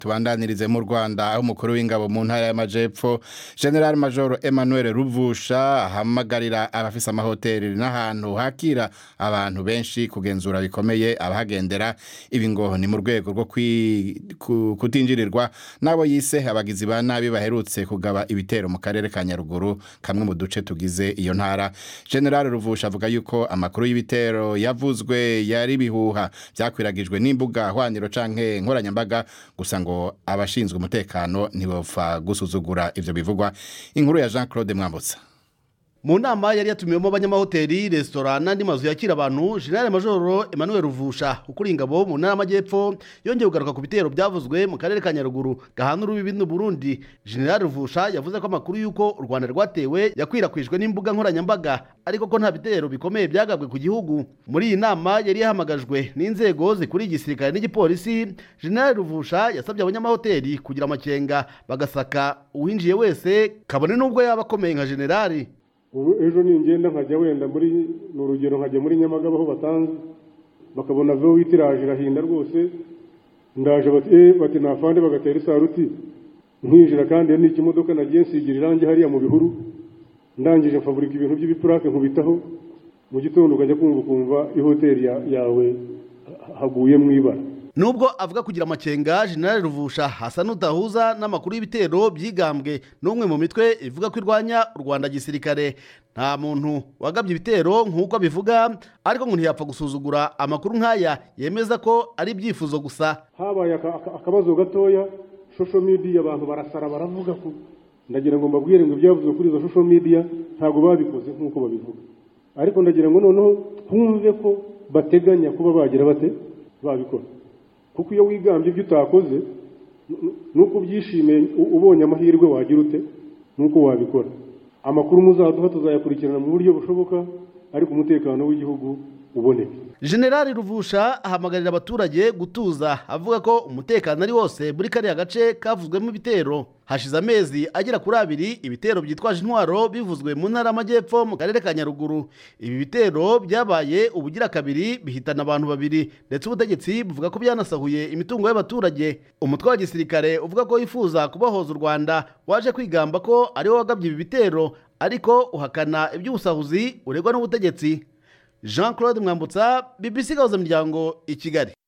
Tubandanirize mu Rwanda aho umukuru w'ingabo mu ntara y'Amajepfo General Major Emmanuel Ruvusha ahamagarira abafise amahoteli n'ahantu hakira abantu benshi kugenzura bikomeye abahagendera ibi ngo ni mu rwego rwo kutinjirirwa nabo yise abagizi ba nabi baherutse kugaba ibitero mu karere ka Nyaruguru kamwe mu duce tugize iyo ntara. General Ruvusha avuga yuko amakuru y'ibitero yavuzwe yari bihuha byakwiragijwe n'imbuga hwaniro canke nkoranyambaga gusa ngo abashinzwe umutekano ntibopfa gusuzugura ivyo bivugwa. Inkuru ya Jean Claude Mwambutsa. Mu nama yari yatumiyemo abanyamahoteli, restaurant n'andi mazu yakira abantu, General Major Emmanuel Ruvusha ukuri ingabo mu ntara y'Amajepfo yongeye kugaruka ku bitero byavuzwe mu karere ka Nyaruguru gahana urubibi n'u Burundi. General Ruvusha yavuze ko amakuru yuko u Rwanda rwatewe yakwirakwijwe n'imbuga nkoranyambaga ariko ko nta bitero bikomeye byagabwe ku gihugu. Muri iyi nama yari yahamagajwe n'inzego zikuri igisirikare n'igipolisi, General Ruvusha yasabye abanyamahoteli kugira amakenga bagasaka uwinjiye wese kabone nubwo yaba akomeye nka generali. Ejo ningenda nkajya wenda muri n'urugero nkajya muri Nyamagabe aho batanze bakabona zo witiraje irahinda rwose ndaje bati nafande bagatera isaruti nkinjira kandi ni ikimodoka nagiye nsigira irangi hariya mu bihuru ndangije mfaburika ibintu by'ibipurake nkubitaho mu gitondo ukajya kumva ihoteli yawe haguye mu ibara. Nubwo avuga kugira amakenga, General Ruvusha hasa n'udahuza n'amakuru y'ibitero byigambwe n'umwe mu mitwe ivuga ko irwanya u Rwanda gisirikare. Nta muntu wagabye ibitero nk'uko abivuga ariko ngo ntiyapfa gusuzugura amakuru nk'aya yemeza ko ari ibyifuzo gusa. Habaye akabazo gatoya, social media abantu barasara baravuga ko ndagira ngo mbabwire ngo ibyavuzwe kuri izo social media ntago babikoze nk'uko babivuga, ariko ndagira ngo noneho twumve ko bateganya kuba bagira bate babikora, kuko iyo wigambye ibyo utakoze nuko byishimiye ubonye amahirwe wagira ute nuko wabikora. Amakuru muzaduha tuzayakurikirana mu buryo bushoboka ariko umutekano w'igihugu uboneke. General Ruvusha ahamagarira abaturage gutuza avuga ko umutekano ari wose muri kariya gace kavuzwemo ibitero. Hashize amezi agera kuri 2 ibitero byitwaje intwaro bivuzwe mu ntara y'Amajepfo mu karere ka Nyaruguru. Ibi bitero byabaye ubugira kabiri bihitana abantu 2 ndetse ubutegetsi buvuga ko byanasahuye imitungo y'abaturage. Umutwe wa gisirikare uvuga ko yifuza kubahoza u Rwanda waje kwigamba ko ari wo wagabye ibi bitero ariko uhakana iby'ubusahuzi uregwa n'ubutegetsi. Jean Claude Mwambutsa, BBC Gahuza Miryango, i Kigali.